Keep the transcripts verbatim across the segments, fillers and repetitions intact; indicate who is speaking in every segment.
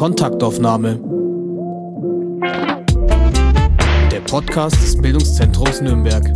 Speaker 1: Kontaktaufnahme. Der Podcast des Bildungszentrums Nürnberg.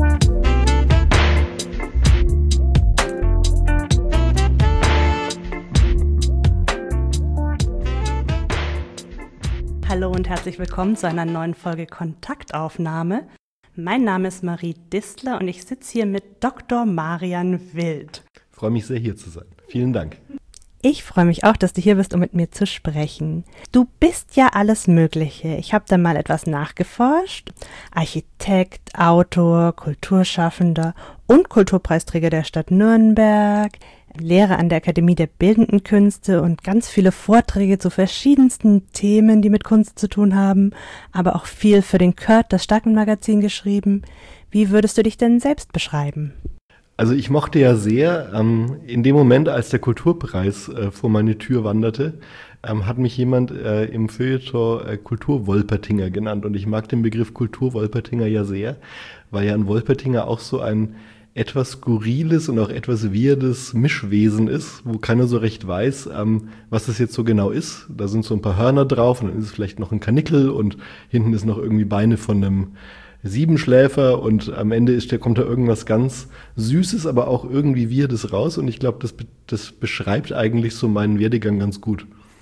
Speaker 2: Hallo und herzlich willkommen zu einer neuen Folge Kontaktaufnahme. Mein Name ist Marie Distler und ich sitze hier mit Doktor Marian Wild.
Speaker 3: Ich freue mich sehr, hier zu sein. Vielen Dank.
Speaker 2: Ich freue mich auch, dass du hier bist, um mit mir zu sprechen. Du bist ja alles Mögliche. Ich habe da mal etwas nachgeforscht. Architekt, Autor, Kulturschaffender und Kulturpreisträger der Stadt Nürnberg, Lehrer an der Akademie der Bildenden Künste und ganz viele Vorträge zu verschiedensten Themen, die mit Kunst zu tun haben, aber auch viel für den Kurt, das Starkmann-Magazin, geschrieben. Wie würdest du dich denn selbst beschreiben?
Speaker 3: Also ich mochte ja sehr, ähm, in dem Moment, als der Kulturpreis äh, vor meine Tür wanderte, ähm, hat mich jemand äh, im Feuilleton äh, Kulturwolpertinger genannt. Und ich mag den Begriff Kulturwolpertinger ja sehr, weil ja ein Wolpertinger auch so ein etwas skurriles und auch etwas weirdes Mischwesen ist, wo keiner so recht weiß, ähm, was das jetzt so genau ist. Da sind so ein paar Hörner drauf und dann ist es vielleicht noch ein Karnickel und hinten ist noch irgendwie Beine von einem Siebenschläfer und am Ende ist der, kommt da irgendwas ganz Süßes, aber auch irgendwie Weirdes raus und ich glaube, das, das beschreibt eigentlich so meinen Werdegang ganz gut.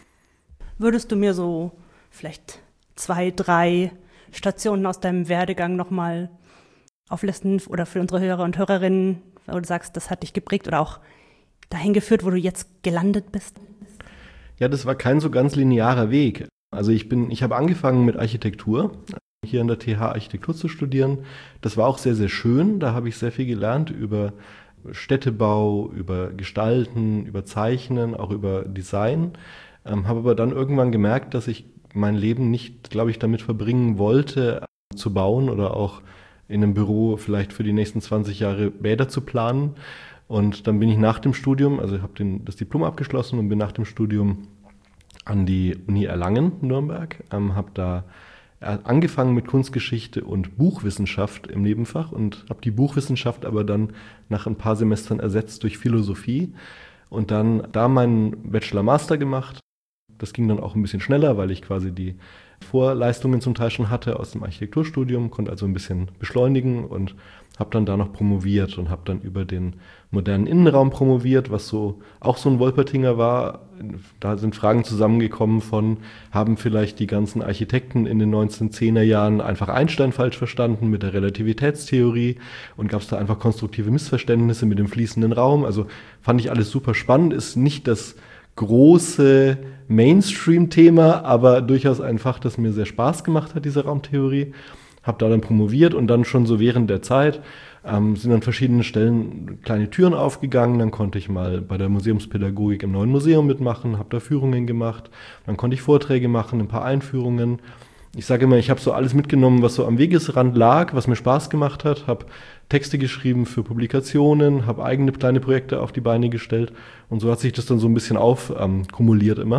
Speaker 2: Würdest du mir so vielleicht zwei, drei Stationen aus deinem Werdegang nochmal auflisten oder für unsere Hörer und Hörerinnen, wo du sagst, das hat dich geprägt oder auch dahin geführt, wo du jetzt gelandet bist?
Speaker 3: Ja, das war kein so ganz linearer Weg. Also ich bin, ich habe angefangen mit Architektur, hier an der T H Architektur zu studieren. Das war auch sehr, sehr schön. Da habe ich sehr viel gelernt über Städtebau, über Gestalten, über Zeichnen, auch über Design. Ähm, habe aber dann irgendwann gemerkt, dass ich mein Leben nicht, glaube ich, damit verbringen wollte, zu bauen oder auch in einem Büro vielleicht für die nächsten zwanzig Jahre Bäder zu planen. Und dann bin ich nach dem Studium, also ich habe den, das Diplom abgeschlossen und bin nach dem Studium an die Uni Erlangen, Nürnberg, ähm, habe da angefangen mit Kunstgeschichte und Buchwissenschaft im Nebenfach und habe die Buchwissenschaft aber dann nach ein paar Semestern ersetzt durch Philosophie und dann da meinen Bachelor-Master gemacht. Das ging dann auch ein bisschen schneller, weil ich quasi die Vorleistungen zum Teil schon hatte aus dem Architekturstudium, konnte also ein bisschen beschleunigen und habe dann da noch promoviert und habe dann über den modernen Innenraum promoviert, was so auch so ein Wolpertinger war. Da sind Fragen zusammengekommen von, haben vielleicht die ganzen Architekten in den neunzehnhundertzehner Jahren einfach Einstein falsch verstanden mit der Relativitätstheorie und gab es da einfach konstruktive Missverständnisse mit dem fließenden Raum. Also fand ich alles super spannend, ist nicht das große Mainstream-Thema, aber durchaus ein Fach, das mir sehr Spaß gemacht hat, diese Raumtheorie. Habe da dann promoviert und dann schon so während der Zeit ähm, sind an verschiedenen Stellen kleine Türen aufgegangen. Dann konnte ich mal bei der Museumspädagogik im Neuen Museum mitmachen, habe da Führungen gemacht. Dann konnte ich Vorträge machen, ein paar Einführungen. Ich sage immer, ich habe so alles mitgenommen, was so am Wegesrand lag, was mir Spaß gemacht hat, habe Texte geschrieben für Publikationen, habe eigene kleine Projekte auf die Beine gestellt und so hat sich das dann so ein bisschen aufkumuliert ähm, immer.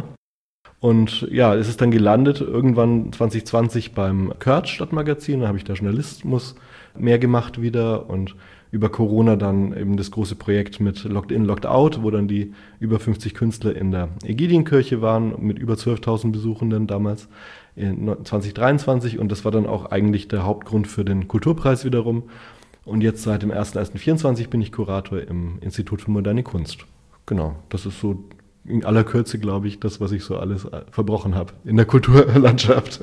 Speaker 3: Und ja, es ist dann gelandet irgendwann zwanzig zwanzig beim Kurt Stadtmagazin, da habe ich da Journalismus mehr gemacht wieder und über Corona dann eben das große Projekt mit Locked In, Locked Out, wo dann die über fünfzig Künstler in der Ägidienkirche waren mit über zwölftausend Besuchenden damals in zwanzig dreiundzwanzig und das war dann auch eigentlich der Hauptgrund für den Kulturpreis wiederum. Und jetzt seit dem ersten ersten vierundzwanzig bin ich Kurator im Institut für moderne Kunst. Genau, das ist so in aller Kürze, glaube ich, das, was ich so alles verbrochen habe in der Kulturlandschaft.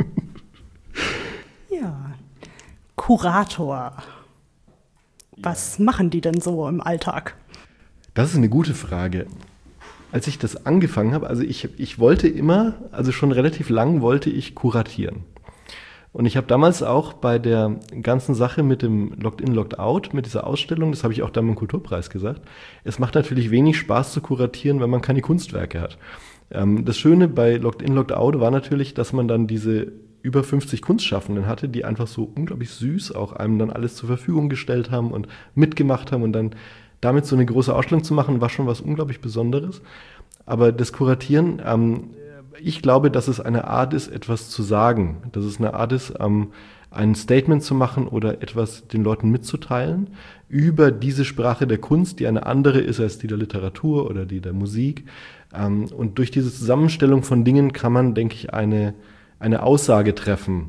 Speaker 2: Ja, Kurator. Was ja. machen die denn so im Alltag?
Speaker 3: Das ist eine gute Frage. Als ich das angefangen habe, also ich, ich wollte immer, also schon relativ lang wollte ich kuratieren. Und ich habe damals auch bei der ganzen Sache mit dem Locked In, Locked Out, mit dieser Ausstellung, das habe ich auch dann beim Kulturpreis gesagt, es macht natürlich wenig Spaß zu kuratieren, wenn man keine Kunstwerke hat. Ähm, das Schöne bei Locked In, Locked Out war natürlich, dass man dann diese über fünfzig Kunstschaffenden hatte, die einfach so unglaublich süß auch einem dann alles zur Verfügung gestellt haben und mitgemacht haben und dann damit so eine große Ausstellung zu machen, war schon was unglaublich Besonderes. Aber das Kuratieren ähm, ich glaube, dass es eine Art ist, etwas zu sagen, dass es eine Art ist, ähm, ein Statement zu machen oder etwas den Leuten mitzuteilen über diese Sprache der Kunst, die eine andere ist als die der Literatur oder die der Musik. Ähm, und durch diese Zusammenstellung von Dingen kann man, denke ich, eine, eine Aussage treffen.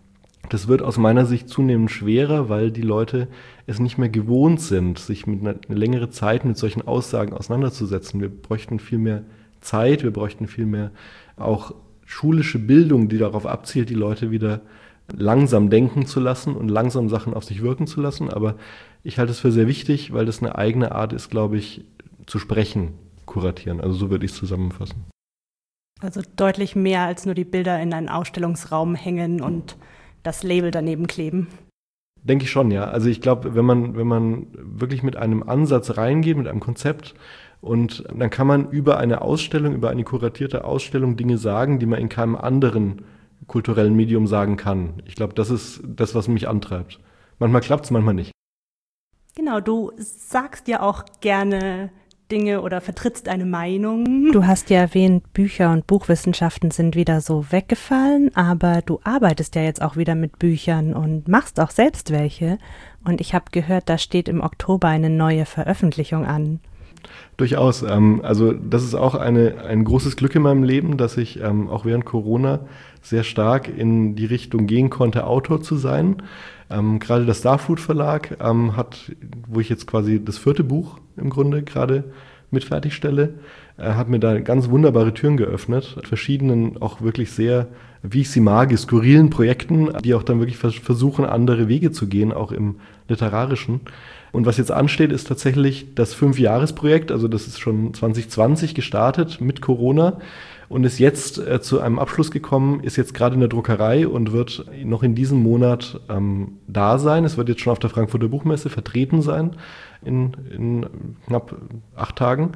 Speaker 3: Das wird aus meiner Sicht zunehmend schwerer, weil die Leute es nicht mehr gewohnt sind, sich mit einer, eine längere Zeit mit solchen Aussagen auseinanderzusetzen. Wir bräuchten viel mehr Zeit, wir bräuchten viel mehr auch schulische Bildung, die darauf abzielt, die Leute wieder langsam denken zu lassen und langsam Sachen auf sich wirken zu lassen. Aber ich halte es für sehr wichtig, weil das eine eigene Art ist, glaube ich, zu sprechen, kuratieren. Also so würde ich es zusammenfassen.
Speaker 2: Also deutlich mehr als nur die Bilder in einen Ausstellungsraum hängen und das Label daneben kleben.
Speaker 3: Denke ich schon, ja. Also ich glaube, wenn man, wenn man wirklich mit einem Ansatz reingeht, mit einem Konzept, und dann kann man über eine Ausstellung, über eine kuratierte Ausstellung Dinge sagen, die man in keinem anderen kulturellen Medium sagen kann. Ich glaube, das ist das, was mich antreibt. Manchmal klappt es, manchmal nicht.
Speaker 2: Genau, du sagst ja auch gerne Dinge oder vertrittst eine Meinung. Du hast ja erwähnt, Bücher und Buchwissenschaften sind wieder so weggefallen, aber du arbeitest ja jetzt auch wieder mit Büchern und machst auch selbst welche. Und ich habe gehört, da steht im Oktober eine neue Veröffentlichung an.
Speaker 3: Durchaus. Ähm, also das ist auch eine, ein großes Glück in meinem Leben, dass ich ähm, auch während Corona sehr stark in die Richtung gehen konnte, Autor zu sein. Ähm, gerade der Starfood Verlag ähm, hat, wo ich jetzt quasi das vierte Buch im Grunde gerade mit fertigstelle, äh, hat mir da ganz wunderbare Türen geöffnet, mit verschiedenen, auch wirklich sehr, wie ich sie mag, skurrilen Projekten, die auch dann wirklich vers- versuchen, andere Wege zu gehen, auch im Literarischen. Und was jetzt ansteht, ist tatsächlich das Fünfjahresprojekt, also das ist schon zwanzig zwanzig gestartet mit Corona und ist jetzt äh, zu einem Abschluss gekommen, ist jetzt gerade in der Druckerei und wird noch in diesem Monat ähm, da sein. Es wird jetzt schon auf der Frankfurter Buchmesse vertreten sein in, in knapp acht Tagen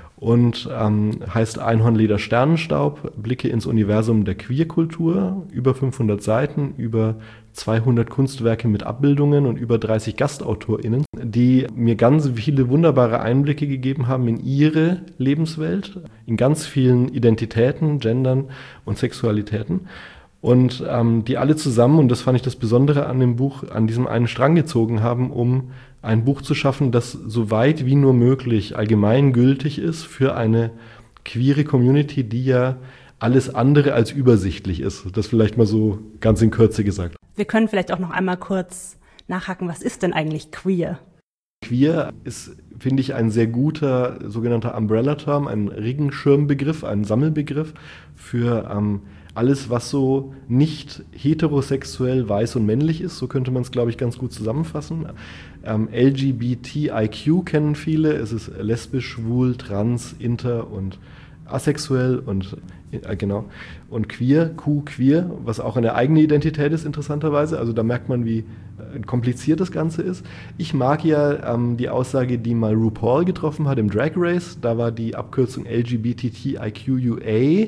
Speaker 3: und ähm, heißt Einhornleder Sternenstaub, Blicke ins Universum der Queerkultur, über fünfhundert Seiten, über zweihundert Kunstwerke mit Abbildungen und über dreißig GastautorInnen, die mir ganz viele wunderbare Einblicke gegeben haben in ihre Lebenswelt, in ganz vielen Identitäten, Gendern und Sexualitäten. Und ähm, die alle zusammen, und das fand ich das Besondere an dem Buch, an diesem einen Strang gezogen haben, um ein Buch zu schaffen, das so weit wie nur möglich allgemeingültig ist für eine queere Community, die ja alles andere als übersichtlich ist. Das vielleicht mal so ganz in Kürze gesagt.
Speaker 2: Wir können vielleicht auch noch einmal kurz nachhaken, was ist denn eigentlich queer?
Speaker 3: Queer ist, finde ich, ein sehr guter sogenannter Umbrella-Term, ein Regenschirmbegriff, ein Sammelbegriff für ähm, alles, was so nicht heterosexuell, weiß und männlich ist. So könnte man es, glaube ich, ganz gut zusammenfassen. Ähm, L G B T I Q kennen viele. Es ist lesbisch, schwul, trans, inter und asexuell und äh, genau und queer, Q queer, was auch eine eigene Identität ist interessanterweise. Also da merkt man, wie äh, kompliziert das Ganze ist. Ich mag ja ähm, die Aussage, die mal RuPaul getroffen hat im Drag Race. Da war die Abkürzung L G B T T I Q U A,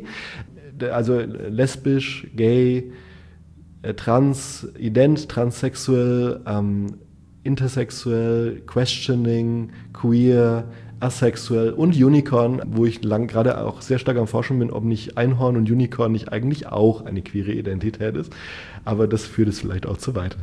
Speaker 3: also lesbisch, gay, äh, trans, ident, transsexuell, ähm, intersexuell, questioning, queer, asexuell und Unicorn, wo ich lang gerade auch sehr stark am Forschen bin, ob nicht Einhorn und Unicorn nicht eigentlich auch eine queere Identität ist. Aber das führt es vielleicht auch zu weit.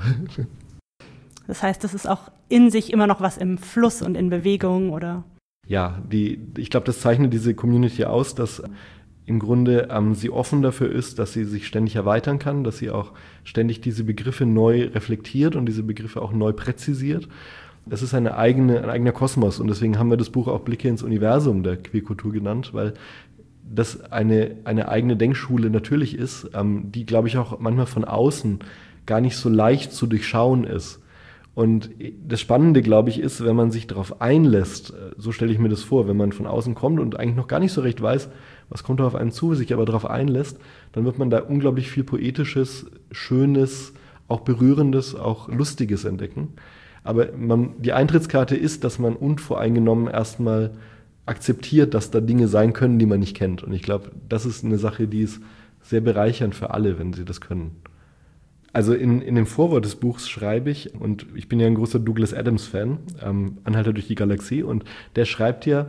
Speaker 2: Das heißt, das ist auch in sich immer noch was im Fluss und in Bewegung, oder?
Speaker 3: Ja, die, ich glaube, das zeichnet diese Community aus, dass im Grunde ähm, sie offen dafür ist, dass sie sich ständig erweitern kann, dass sie auch ständig diese Begriffe neu reflektiert und diese Begriffe auch neu präzisiert. Es ist eine eigene, ein eigener Kosmos und deswegen haben wir das Buch auch Blicke ins Universum der Queerkultur genannt, weil das eine, eine eigene Denkschule natürlich ist, ähm, die, glaube ich, auch manchmal von außen gar nicht so leicht zu durchschauen ist. Und das Spannende, glaube ich, ist, wenn man sich darauf einlässt, so stelle ich mir das vor, wenn man von außen kommt und eigentlich noch gar nicht so recht weiß, was kommt da auf einen zu, sich aber darauf einlässt, dann wird man da unglaublich viel Poetisches, Schönes, auch Berührendes, auch Lustiges entdecken. Aber man, die Eintrittskarte ist, dass man unvoreingenommen erstmal akzeptiert, dass da Dinge sein können, die man nicht kennt. Und ich glaube, das ist eine Sache, die ist sehr bereichernd für alle, wenn sie das können. Also in, in dem Vorwort des Buchs schreibe ich, und ich bin ja ein großer Douglas Adams-Fan, ähm, Anhalter durch die Galaxie, und der schreibt ja,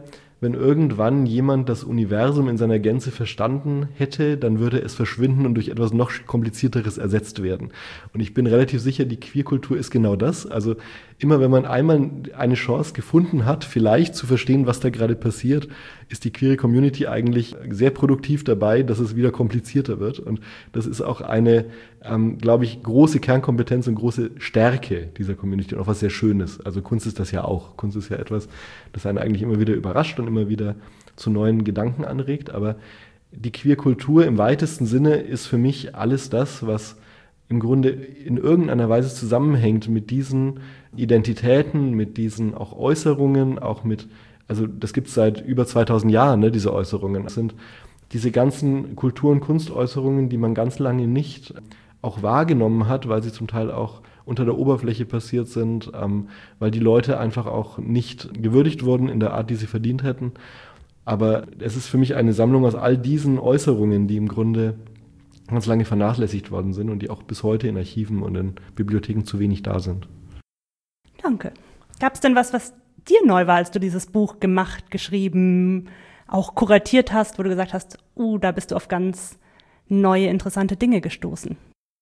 Speaker 3: wenn irgendwann jemand das Universum in seiner Gänze verstanden hätte, dann würde es verschwinden und durch etwas noch komplizierteres ersetzt werden. Und ich bin relativ sicher, die Queerkultur ist genau das. Also immer wenn man einmal eine Chance gefunden hat, vielleicht zu verstehen, was da gerade passiert, ist die queere Community eigentlich sehr produktiv dabei, dass es wieder komplizierter wird. Und das ist auch eine, ähm, glaube ich, große Kernkompetenz und große Stärke dieser Community und auch was sehr Schönes. Also Kunst ist das ja auch. Kunst ist ja etwas, das einen eigentlich immer wieder überrascht und immer wieder zu neuen Gedanken anregt. Aber die Queerkultur im weitesten Sinne ist für mich alles das, was im Grunde in irgendeiner Weise zusammenhängt mit diesen Identitäten, mit diesen auch Äußerungen, auch mit, also das gibt es seit über zweitausend Jahren, ne, diese Äußerungen. Das sind diese ganzen Kultur- und Kunstäußerungen, die man ganz lange nicht auch wahrgenommen hat, weil sie zum Teil auch unter der Oberfläche passiert sind, ähm, weil die Leute einfach auch nicht gewürdigt wurden in der Art, die sie verdient hätten. Aber es ist für mich eine Sammlung aus all diesen Äußerungen, die im Grunde ganz lange vernachlässigt worden sind und die auch bis heute in Archiven und in Bibliotheken zu wenig da sind.
Speaker 2: Danke. Gab es denn was, was dir neu war, als du dieses Buch gemacht, geschrieben, auch kuratiert hast, wo du gesagt hast, uh, da bist du auf ganz neue, interessante Dinge gestoßen?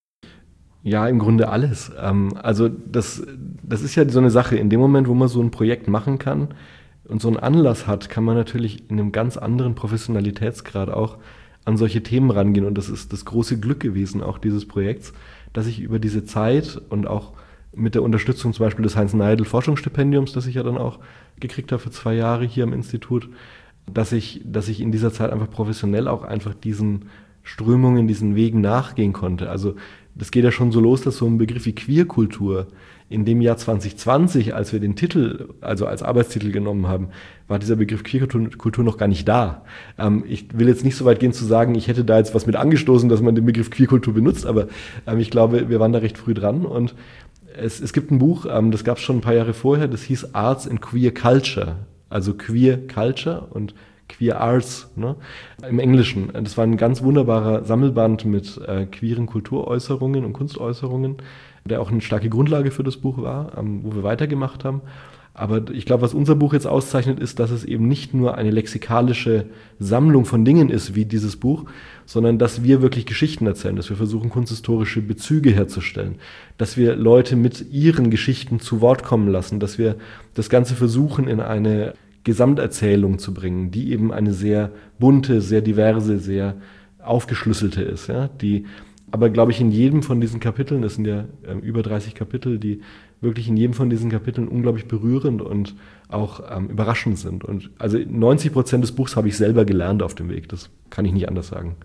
Speaker 3: Ja, im Grunde alles. Also das, das ist ja so eine Sache. In dem Moment, wo man so ein Projekt machen kann und so einen Anlass hat, kann man natürlich in einem ganz anderen Professionalitätsgrad auch an solche Themen rangehen. Und das ist das große Glück gewesen, auch dieses Projekts, dass ich über diese Zeit und auch mit der Unterstützung zum Beispiel des Heinz-Neidl-Forschungsstipendiums, das ich ja dann auch gekriegt habe für zwei Jahre hier am Institut, dass ich, dass ich in dieser Zeit einfach professionell auch einfach diesen Strömungen, diesen Wegen nachgehen konnte. Also das geht ja schon so los, dass so ein Begriff wie Queerkultur in dem Jahr zwanzig zwanzig, als wir den Titel, also als Arbeitstitel genommen haben, war dieser Begriff Queerkultur noch gar nicht da. Ähm, ich will jetzt nicht so weit gehen zu sagen, ich hätte da jetzt was mit angestoßen, dass man den Begriff Queerkultur benutzt, aber ähm, ich glaube, wir waren da recht früh dran. Und es, es gibt ein Buch, ähm, das gab es schon ein paar Jahre vorher, das hieß Arts and Queer Culture, also Queer Culture und Queer Arts, ne, im Englischen. Das war ein ganz wunderbarer Sammelband mit äh, queeren Kulturäußerungen und Kunstäußerungen, der auch eine starke Grundlage für das Buch war, ähm, wo wir weitergemacht haben. Aber ich glaube, was unser Buch jetzt auszeichnet, ist, dass es eben nicht nur eine lexikalische Sammlung von Dingen ist, wie dieses Buch, sondern dass wir wirklich Geschichten erzählen, dass wir versuchen, kunsthistorische Bezüge herzustellen, dass wir Leute mit ihren Geschichten zu Wort kommen lassen, dass wir das Ganze versuchen, in eine Gesamterzählung zu bringen, die eben eine sehr bunte, sehr diverse, sehr aufgeschlüsselte ist, ja, die aber, glaube ich, in jedem von diesen Kapiteln, das sind ja äh, über dreißig Kapitel, die wirklich in jedem von diesen Kapiteln unglaublich berührend und auch ähm, überraschend sind. Und also neunzig Prozent des Buchs habe ich selber gelernt auf dem Weg, das kann ich nicht anders sagen.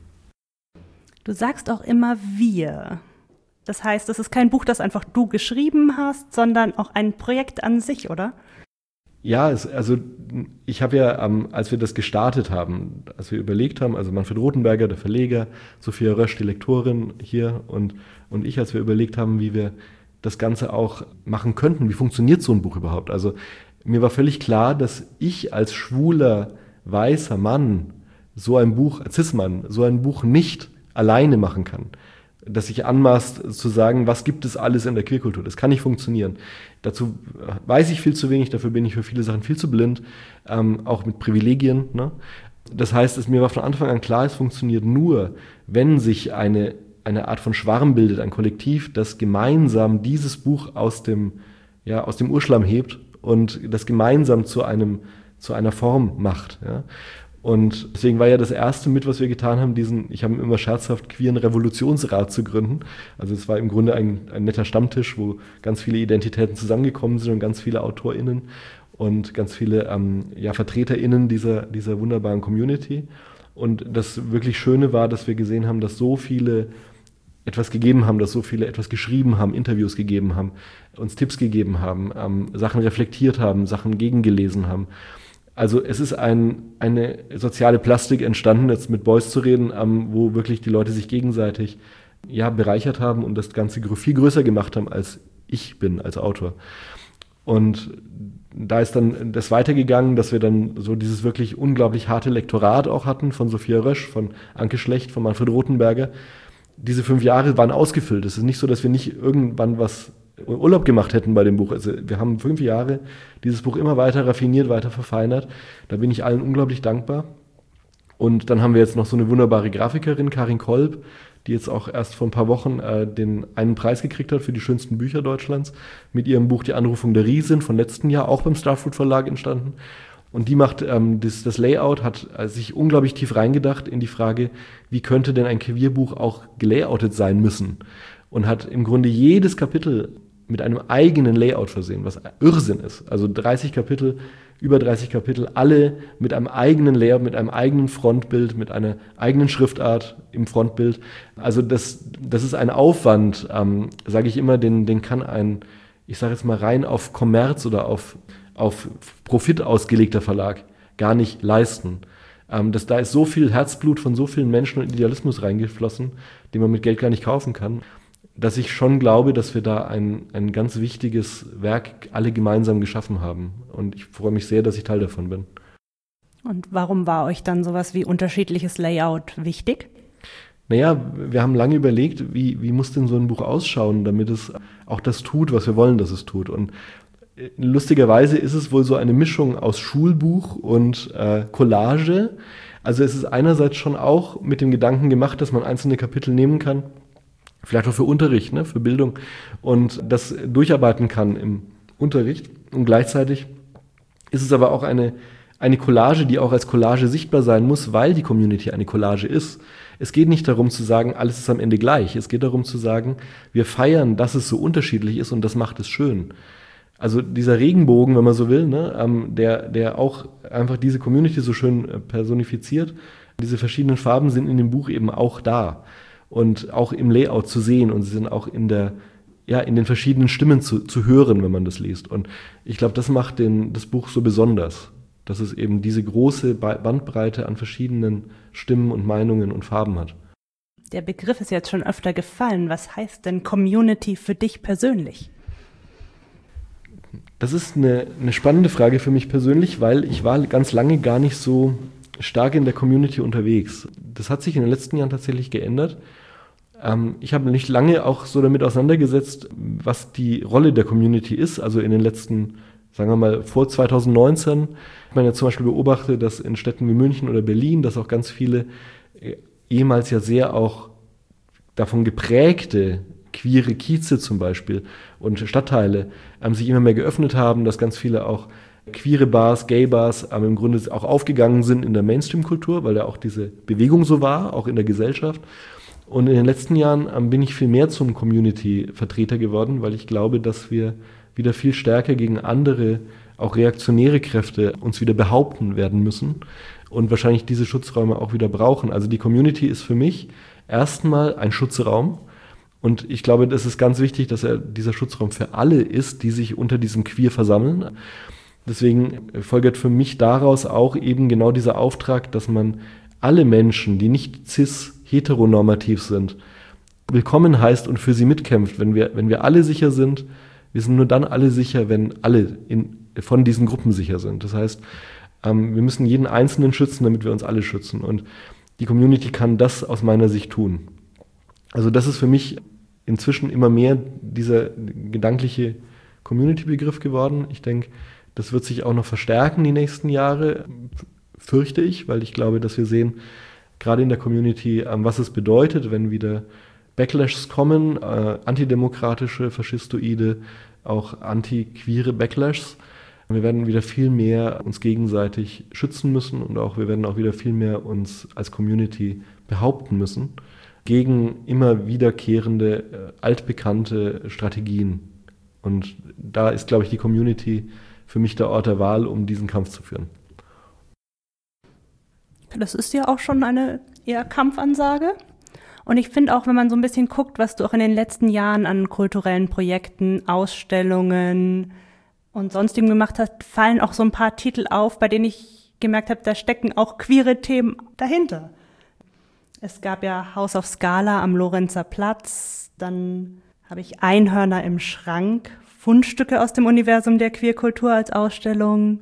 Speaker 2: Du sagst auch immer wir. Das heißt, es ist kein Buch, das einfach du geschrieben hast, sondern auch ein Projekt an sich, oder?
Speaker 3: Ja, es, also ich habe ja, ähm, als wir das gestartet haben, als wir überlegt haben, also Manfred Rothenberger, der Verleger, Sophia Rösch, die Lektorin hier und, und ich, als wir überlegt haben, wie wir das Ganze auch machen könnten, wie funktioniert so ein Buch überhaupt? Also mir war völlig klar, dass ich als schwuler, weißer Mann so ein Buch, als Cis-Mann, so ein Buch nicht alleine machen kann. Dass sich anmaßt zu sagen, was gibt es alles in der Queerkultur. Das kann nicht funktionieren. Dazu weiß ich viel zu wenig, dafür bin ich für viele Sachen viel zu blind, ähm, auch mit Privilegien. Ne? Das heißt, es mir war von Anfang an klar, es funktioniert nur, wenn sich eine, eine Art von Schwarm bildet, ein Kollektiv, das gemeinsam dieses Buch aus dem, ja, aus dem Urschlamm hebt und das gemeinsam zu, einem, zu einer Form macht. Ja? Und deswegen war ja das erste mit, was wir getan haben, diesen, ich habe immer scherzhaft, queeren Revolutionsrat zu gründen. Also es war im Grunde ein, ein netter Stammtisch, wo ganz viele Identitäten zusammengekommen sind und ganz viele AutorInnen und ganz viele ähm, ja, VertreterInnen dieser, dieser wunderbaren Community. Und das wirklich Schöne war, dass wir gesehen haben, dass so viele etwas gegeben haben, dass so viele etwas geschrieben haben, Interviews gegeben haben, uns Tipps gegeben haben, ähm, Sachen reflektiert haben, Sachen gegengelesen haben. Also es ist ein, eine soziale Plastik entstanden, jetzt mit Beuys zu reden, ähm, wo wirklich die Leute sich gegenseitig ja, bereichert haben und das Ganze viel größer gemacht haben, als ich bin als Autor. Und da ist dann das weitergegangen, dass wir dann so dieses wirklich unglaublich harte Lektorat auch hatten von Sophia Rösch, von Anke Schlecht, von Manfred Rothenberger. Diese fünf Jahre waren ausgefüllt. Es ist nicht so, dass wir nicht irgendwann was Urlaub gemacht hätten bei dem Buch. Also wir haben fünf Jahre dieses Buch immer weiter raffiniert, weiter verfeinert. Da bin ich allen unglaublich dankbar. Und dann haben wir jetzt noch so eine wunderbare Grafikerin, Karin Kolb, die jetzt auch erst vor ein paar Wochen äh, den einen Preis gekriegt hat für die schönsten Bücher Deutschlands mit ihrem Buch Die Anrufung der Riesin von letzten Jahr, auch beim Starfruit Verlag entstanden. Und die macht ähm, das, das Layout, hat äh, sich unglaublich tief reingedacht in die Frage, wie könnte denn ein Queerbuch auch gelayoutet sein müssen? Und hat im Grunde jedes Kapitel mit einem eigenen Layout versehen, was Irrsinn ist. Also dreißig Kapitel, über dreißig Kapitel, alle mit einem eigenen Layout, mit einem eigenen Frontbild, mit einer eigenen Schriftart im Frontbild. Also das, das ist ein Aufwand, ähm, sage ich immer, den, den kann ein, ich sage jetzt mal rein auf Kommerz oder auf, auf Profit ausgelegter Verlag gar nicht leisten. Ähm, das, da ist so viel Herzblut von so vielen Menschen und Idealismus reingeflossen, den man mit Geld gar nicht kaufen kann, dass ich schon glaube, dass wir da ein, ein ganz wichtiges Werk alle gemeinsam geschaffen haben. Und ich freue mich sehr, dass ich Teil davon bin.
Speaker 2: Und warum war euch dann sowas wie unterschiedliches Layout wichtig?
Speaker 3: Naja, wir haben lange überlegt, wie, wie muss denn so ein Buch ausschauen, damit es auch das tut, was wir wollen, dass es tut. Und lustigerweise ist es wohl so eine Mischung aus Schulbuch und äh, Collage. Also es ist einerseits schon auch mit dem Gedanken gemacht, dass man einzelne Kapitel nehmen kann, vielleicht auch für Unterricht, ne, für Bildung, und das durcharbeiten kann im Unterricht. Und gleichzeitig ist es aber auch eine, eine Collage, die auch als Collage sichtbar sein muss, weil die Community eine Collage ist. Es geht nicht darum zu sagen, alles ist am Ende gleich. Es geht darum zu sagen, wir feiern, dass es so unterschiedlich ist und das macht es schön. Also dieser Regenbogen, wenn man so will, ne, ähm, der, der auch einfach diese Community so schön äh, personifiziert. Diese verschiedenen Farben sind in dem Buch eben auch da. Und auch im Layout zu sehen und sie sind auch in der, ja, in den verschiedenen Stimmen zu, zu hören, wenn man das liest. Und ich glaube, das macht den, das Buch so besonders, dass es eben diese große Bandbreite an verschiedenen Stimmen und Meinungen und Farben hat.
Speaker 2: Der Begriff ist jetzt schon öfter gefallen. Was heißt denn Community für dich persönlich?
Speaker 3: Das ist eine, eine spannende Frage für mich persönlich, weil ich war ganz lange gar nicht so stark in der Community unterwegs. Das hat sich in den letzten Jahren tatsächlich geändert. Ähm, ich habe mich lange auch so damit auseinandergesetzt, was die Rolle der Community ist. Also in den letzten, sagen wir mal, vor zwanzig neunzehn hat man ja zum Beispiel beobachtet, dass in Städten wie München oder Berlin, dass auch ganz viele äh, ehemals ja sehr auch davon geprägte queere Kieze zum Beispiel und Stadtteile ähm, sich immer mehr geöffnet haben, dass ganz viele auch queere Bars, Gay-Bars ähm, im Grunde auch aufgegangen sind in der Mainstream-Kultur, weil ja auch diese Bewegung so war, auch in der Gesellschaft. Und in den letzten Jahren ähm, bin ich viel mehr zum Community-Vertreter geworden, weil ich glaube, dass wir wieder viel stärker gegen andere, auch reaktionäre Kräfte uns wieder behaupten werden müssen und wahrscheinlich diese Schutzräume auch wieder brauchen. Also die Community ist für mich erstmal ein Schutzraum. Und ich glaube, das ist ganz wichtig, dass er dieser Schutzraum für alle ist, die sich unter diesem Queer versammeln. Deswegen folgt für mich daraus auch eben genau dieser Auftrag, dass man alle Menschen, die nicht cis-heteronormativ sind, willkommen heißt und für sie mitkämpft. Wenn wir, wenn wir alle sicher sind, wir sind nur dann alle sicher, wenn alle in, von diesen Gruppen sicher sind. Das heißt, ähm, wir müssen jeden Einzelnen schützen, damit wir uns alle schützen. Und die Community kann das aus meiner Sicht tun. Also das ist für mich inzwischen immer mehr dieser gedankliche Community-Begriff geworden. Ich denke, das wird sich auch noch verstärken die nächsten Jahre, fürchte ich, weil ich glaube, dass wir sehen, gerade in der Community, was es bedeutet, wenn wieder Backlashs kommen, äh, antidemokratische, faschistoide, auch anti-queere Backlashs. Wir werden wieder viel mehr uns gegenseitig schützen müssen und auch wir werden auch wieder viel mehr uns als Community behaupten müssen gegen immer wiederkehrende, äh, altbekannte Strategien. Und da ist, glaube ich, die Community für mich der Ort der Wahl, um diesen Kampf zu führen.
Speaker 2: Das ist ja auch schon eine eher Kampfansage. Und ich finde auch, wenn man so ein bisschen guckt, was du auch in den letzten Jahren an kulturellen Projekten, Ausstellungen und sonstigem gemacht hast, fallen auch so ein paar Titel auf, bei denen ich gemerkt habe, da stecken auch queere Themen dahinter. Es gab ja Haus auf Skala am Lorenzer Platz, dann habe ich Einhörner im Schrank, Fundstücke aus dem Universum der Queerkultur als Ausstellung.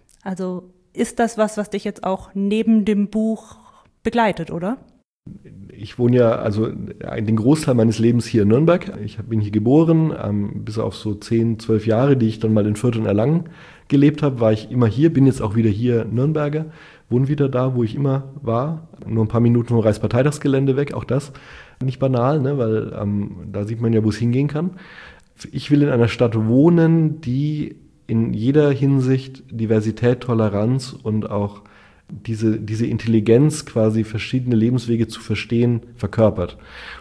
Speaker 2: Also ist das was, was dich jetzt auch neben dem Buch begleitet, oder?
Speaker 3: ich wohne ja also den Großteil meines Lebens hier in Nürnberg. Ich bin hier geboren, ähm, bis auf so zehn, zwölf Jahre, die ich dann mal in Fürth und Erlangen gelebt habe, war ich immer hier, bin jetzt auch wieder hier Nürnberger, wohne wieder da, wo ich immer war. Nur ein paar Minuten vom Reichsparteitagsgelände weg, auch das nicht banal, ne, weil ähm, da sieht man ja, wo es hingehen kann. Ich will in einer Stadt wohnen, die in jeder Hinsicht Diversität, Toleranz und auch diese, diese Intelligenz, quasi verschiedene Lebenswege zu verstehen, verkörpert.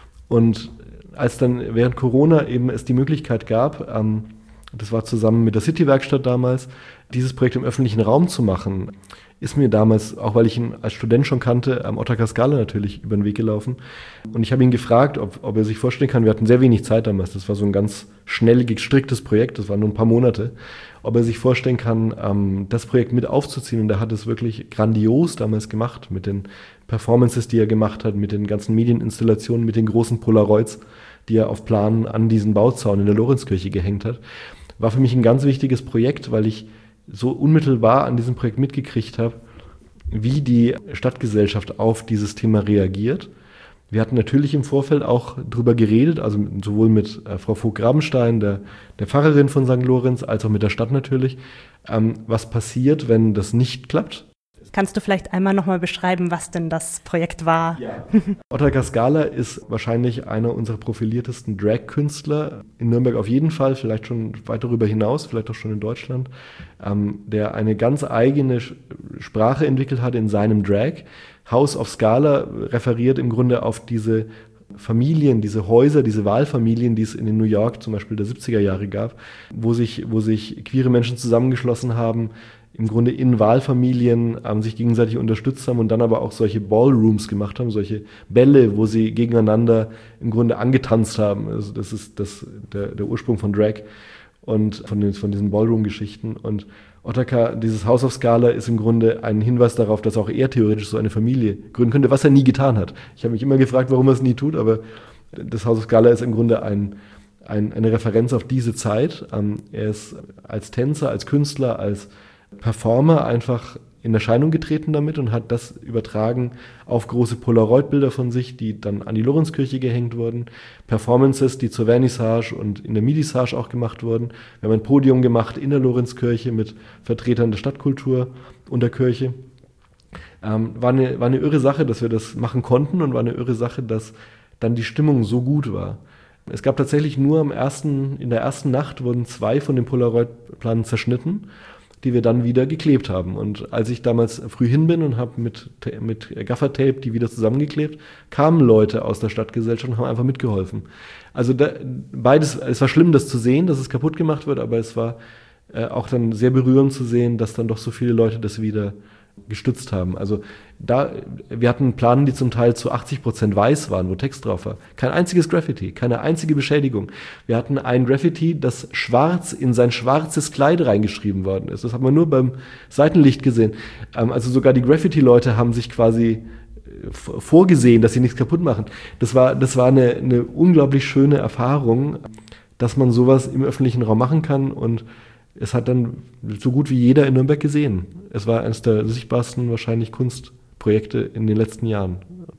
Speaker 3: Und als dann während Corona eben es die Möglichkeit gab, ähm, das war zusammen mit der City-Werkstatt damals, dieses Projekt im öffentlichen Raum zu machen, ist mir damals, auch weil ich ihn als Student schon kannte, am Otakar Skala natürlich über den Weg gelaufen. Und ich habe ihn gefragt, ob, ob er sich vorstellen kann, wir hatten sehr wenig Zeit damals, das war so ein ganz schnell gestricktes Projekt, das waren nur ein paar Monate, ob er sich vorstellen kann, ähm, das Projekt mit aufzuziehen. Und er hat es wirklich grandios damals gemacht, mit den Performances, die er gemacht hat, mit den ganzen Medieninstallationen, mit den großen Polaroids, die er auf Plan an diesen Bauzaun in der Lorenzkirche gehängt hat. War für mich ein ganz wichtiges Projekt, weil ich so unmittelbar an diesem Projekt mitgekriegt habe, wie die Stadtgesellschaft auf dieses Thema reagiert. Wir hatten natürlich im Vorfeld auch drüber geredet, also sowohl mit äh, Frau Vogt-Grabenstein, der, der Pfarrerin von Sankt Lorenz, als auch mit der Stadt natürlich, ähm, was passiert, wenn das nicht klappt.
Speaker 2: Kannst du vielleicht einmal nochmal beschreiben, was denn das Projekt war?
Speaker 3: Ja. Otakar Skala ist wahrscheinlich einer unserer profiliertesten Drag-Künstler, in Nürnberg auf jeden Fall, vielleicht schon weit darüber hinaus, vielleicht auch schon in Deutschland, ähm, der eine ganz eigene Sprache entwickelt hat in seinem Drag. House of Skala referiert im Grunde auf diese Familien, diese Häuser, diese Wahlfamilien, die es in New York zum Beispiel der siebziger Jahre gab, wo sich, wo sich queere Menschen zusammengeschlossen haben, im Grunde in Wahlfamilien ähm, sich gegenseitig unterstützt haben und dann aber auch solche Ballrooms gemacht haben, solche Bälle, wo sie gegeneinander im Grunde angetanzt haben. Also das ist das, der, der Ursprung von Drag und von, den, von diesen Ballroom-Geschichten. Und Otakar, dieses House of Skala, ist im Grunde ein Hinweis darauf, dass auch er theoretisch so eine Familie gründen könnte, was er nie getan hat. Ich habe mich immer gefragt, warum er es nie tut, aber das House of Skala ist im Grunde ein, ein, eine Referenz auf diese Zeit. Ähm, er ist als Tänzer, als Künstler, als Performer einfach in Erscheinung getreten damit und hat das übertragen auf große Polaroid-Bilder von sich, die dann an die Lorenzkirche gehängt wurden. Performances, die zur Vernissage und in der Midissage auch gemacht wurden. Wir haben ein Podium gemacht in der Lorenzkirche mit Vertretern der Stadtkultur und der Kirche. Ähm, war eine, war eine irre Sache, dass wir das machen konnten und war eine irre Sache, dass dann die Stimmung so gut war. Es gab tatsächlich nur am ersten, in der ersten Nacht wurden zwei von den Polaroid-Planen zerschnitten, die wir dann wieder geklebt haben. Und als ich damals früh hin bin und habe mit, mit Gaffertape die wieder zusammengeklebt, kamen Leute aus der Stadtgesellschaft und haben einfach mitgeholfen. Also da, beides, es war schlimm, das zu sehen, dass es kaputt gemacht wird, aber es war äh, auch dann sehr berührend zu sehen, dass dann doch so viele Leute das wieder gestützt haben. Also da, wir hatten Planen, die zum Teil zu achtzig Prozent weiß waren, wo Text drauf war. Kein einziges Graffiti, keine einzige Beschädigung. Wir hatten ein Graffiti, das schwarz in sein schwarzes Kleid reingeschrieben worden ist. Das hat man nur beim Seitenlicht gesehen. Ähm, also sogar die Graffiti-Leute haben sich quasi vorgesehen, dass sie nichts kaputt machen. Das war, das war eine, eine unglaublich schöne Erfahrung, dass man sowas im öffentlichen Raum machen kann, und es hat dann so gut wie jeder in Nürnberg gesehen. Es war eines der sichtbarsten wahrscheinlich Kunstprojekte in den letzten Jahren.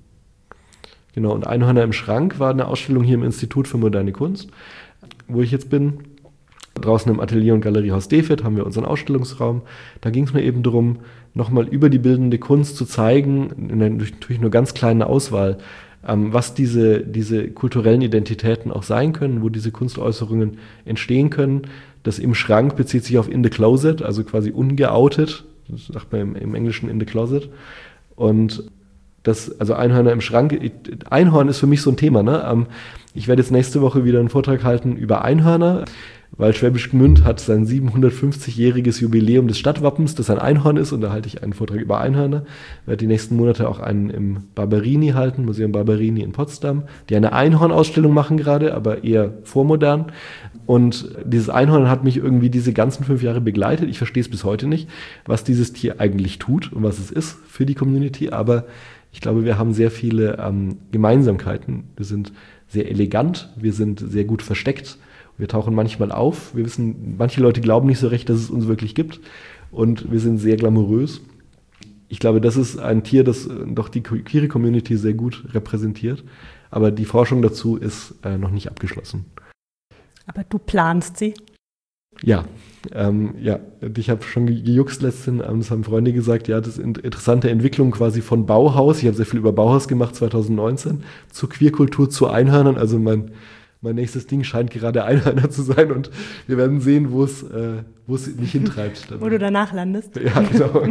Speaker 3: Genau, und Einhörner im Schrank war eine Ausstellung hier im Institut für Moderne Kunst, wo ich jetzt bin. Draußen im Atelier und Galeriehaus Defet haben wir unseren Ausstellungsraum. Da ging es mir eben darum, nochmal über die bildende Kunst zu zeigen, in einer natürlich nur ganz kleinen Auswahl, ähm, was diese, diese kulturellen Identitäten auch sein können, wo diese Kunstäußerungen entstehen können. Das im Schrank bezieht sich auf in the closet, also quasi ungeoutet, das sagt man im, im Englischen in the closet. Und das, also Einhörner im Schrank, Einhorn ist für mich so ein Thema, ne? Ich werde jetzt nächste Woche wieder einen Vortrag halten über Einhörner, weil Schwäbisch Gmünd hat sein siebenhundertfünfzigjähriges Jubiläum des Stadtwappens, das ein Einhorn ist, und da halte ich einen Vortrag über Einhörner. Ich werde die nächsten Monate auch einen im Barberini halten, Museum Barberini in Potsdam, die eine Einhornausstellung machen gerade, aber eher vormodern. Und dieses Einhorn hat mich irgendwie diese ganzen fünf Jahre begleitet. Ich verstehe es bis heute nicht, was dieses Tier eigentlich tut und was es ist für die Community, aber ich glaube, wir haben sehr viele ähm, Gemeinsamkeiten. Wir sind sehr elegant, wir sind sehr gut versteckt. Wir tauchen manchmal auf. Wir wissen, manche Leute glauben nicht so recht, dass es uns wirklich gibt. Und wir sind sehr glamourös. ich glaube, das ist ein Tier, das doch die queere Community sehr gut repräsentiert. Aber die Forschung dazu ist äh, noch nicht abgeschlossen.
Speaker 2: Aber du planst sie?
Speaker 3: Ja, ähm, ja. Ich habe schon gejuckst letztens, ähm, das haben Freunde gesagt, ja, das ist eine interessante Entwicklung quasi von Bauhaus. Ich habe sehr viel über Bauhaus gemacht zwanzig neunzehn, zur Queerkultur, zu Einhörnern. Also mein, mein nächstes Ding scheint gerade Einhörner zu sein und wir werden sehen, wo es äh, wo es mich hintreibt.
Speaker 2: Wo du danach landest?
Speaker 3: Ja, genau.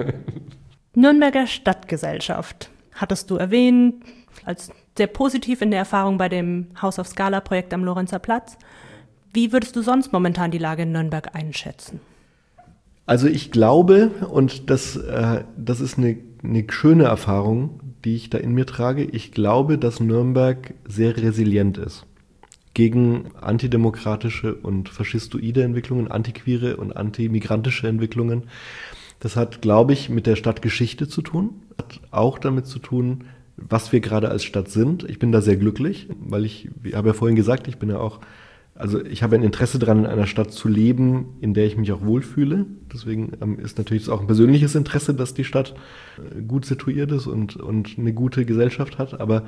Speaker 2: Nürnberger Stadtgesellschaft hattest du erwähnt, als sehr positiv in der Erfahrung bei dem House of Scala-Projekt am Lorenzer Platz. Wie würdest du sonst momentan die Lage in Nürnberg einschätzen?
Speaker 3: Also ich glaube, und das, äh, das ist eine, eine schöne Erfahrung, die ich da in mir trage, ich glaube, dass Nürnberg sehr resilient ist gegen antidemokratische und faschistoide Entwicklungen, antiqueere und antimigrantische Entwicklungen. Das hat, glaube ich, mit der Stadtgeschichte zu tun, hat auch damit zu tun, was wir gerade als Stadt sind. Ich bin da sehr glücklich, weil ich, ich habe ja vorhin gesagt, ich bin ja auch, also ich habe ein Interesse daran, in einer Stadt zu leben, in der ich mich auch wohlfühle. Deswegen ähm, ist natürlich auch ein persönliches Interesse, dass die Stadt äh, gut situiert ist und, und eine gute Gesellschaft hat. Aber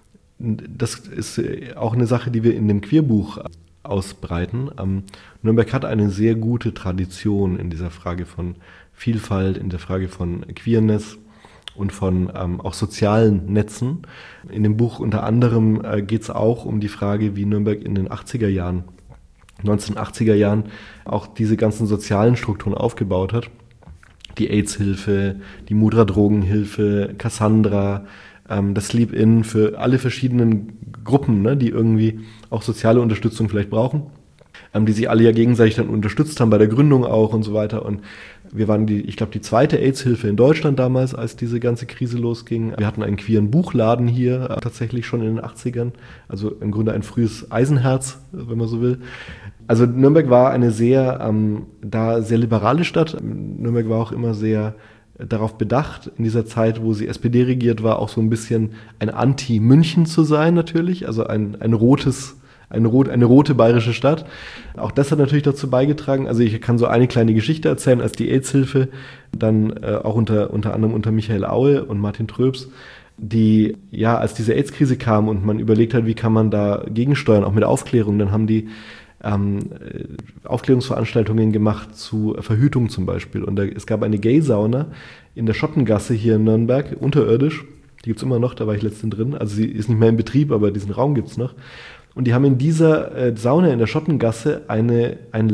Speaker 3: das ist auch eine Sache, die wir in dem Queerbuch ausbreiten. Ähm, Nürnberg hat eine sehr gute Tradition in dieser Frage von Vielfalt, in der Frage von Queerness und von ähm, auch sozialen Netzen. In dem Buch unter anderem äh, geht es auch um die Frage, wie Nürnberg in den achtziger Jahren, neunzehnhundertachtziger Jahren auch diese ganzen sozialen Strukturen aufgebaut hat. Die AIDS-Hilfe, die Mudra-Drogenhilfe, Cassandra, ähm, das Sleep-In für alle verschiedenen Gruppen, ne, die irgendwie auch soziale Unterstützung vielleicht brauchen, ähm, die sich alle ja gegenseitig dann unterstützt haben bei der Gründung auch und so weiter. Und wir waren die, ich glaube, die zweite AIDS-Hilfe in Deutschland damals, als diese ganze Krise losging. Wir hatten einen queeren Buchladen hier, äh, tatsächlich schon in den achtzigern. Also im Grunde ein frühes Eisenherz, wenn man so will. Also Nürnberg war eine sehr, ähm, da sehr liberale Stadt. Nürnberg war auch immer sehr äh, darauf bedacht, in dieser Zeit, wo sie S P D regiert war, auch so ein bisschen ein Anti-München zu sein natürlich. Also ein, ein rotes Eine, rot, eine rote bayerische Stadt. Auch das hat natürlich dazu beigetragen. Also ich kann so eine kleine Geschichte erzählen, als die AIDS-Hilfe, dann äh, auch unter, unter anderem unter Michael Aue und Martin Tröbs, die, ja, als diese AIDS-Krise kam und man überlegt hat, wie kann man da gegensteuern, auch mit Aufklärung, dann haben die ähm, Aufklärungsveranstaltungen gemacht zu Verhütung zum Beispiel. Und da, es gab eine Gay-Sauna in der Schottengasse hier in Nürnberg, unterirdisch. Die gibt's immer noch, da war ich letztens drin. Also sie ist nicht mehr in Betrieb, aber diesen Raum gibt's noch. Und die haben in dieser äh, Sauna in der Schottengasse eine, ein